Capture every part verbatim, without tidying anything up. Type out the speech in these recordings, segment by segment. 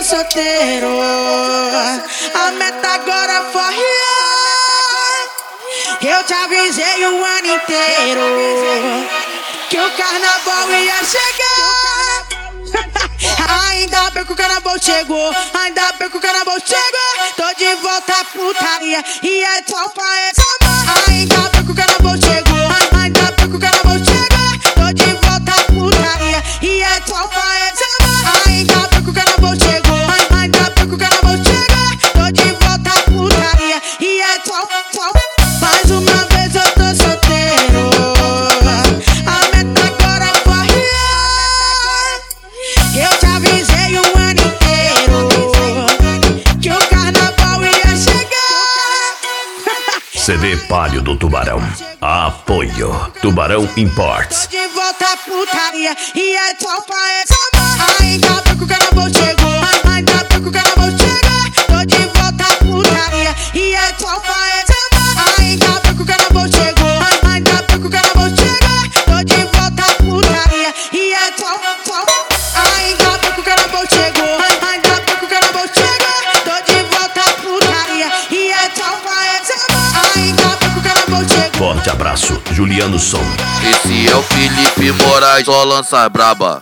solteiro. A meta agora é forrear. Eu te avisei um ano inteiro que o carnaval ia chegar. Ainda bem que o carnaval chegou, ainda bem que o carnaval chegou. Tô de volta à putaria e é só pra essa. Ainda bem que o carnaval chegou, ainda bem que o carnaval chegou. Tô de volta à putaria e é só pra essa. Ainda bem que o carnaval chegou, ainda bem que o carnaval chegou. Tô de volta à putaria e é só, só. Mais uma vez eu tô solteiro. A meta agora é forrear. Eu te avisei um ano inteiro que o carnaval ia chegar. C D Palio do Tubarão. Apoio Tubarão Imports. Tô de volta à putaria e é só pra essa. Ainda bem que o carnaval chegou, ainda bem que o carnaval chegou. Tô de volta à putaria e é só pra essa. Ainda bem que o carnaval chegou, ainda bem que o carnaval chegou. Tô de volta à putaria e é só, só. Ainda bem que o carnaval chegou, ainda bem que o carnaval chegou. Tô de volta à putaria e é só pra essa. Ainda bem que o carnaval chegou. Forte abraço, Juliano Som. Esse é o Felipe Moraes, só lança braba.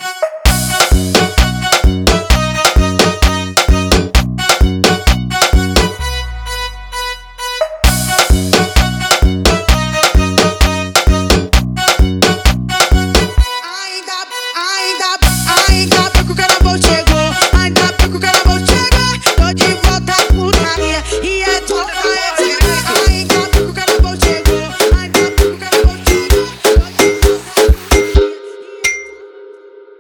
Ainda, ainda, ainda bem que o carnaval chegou.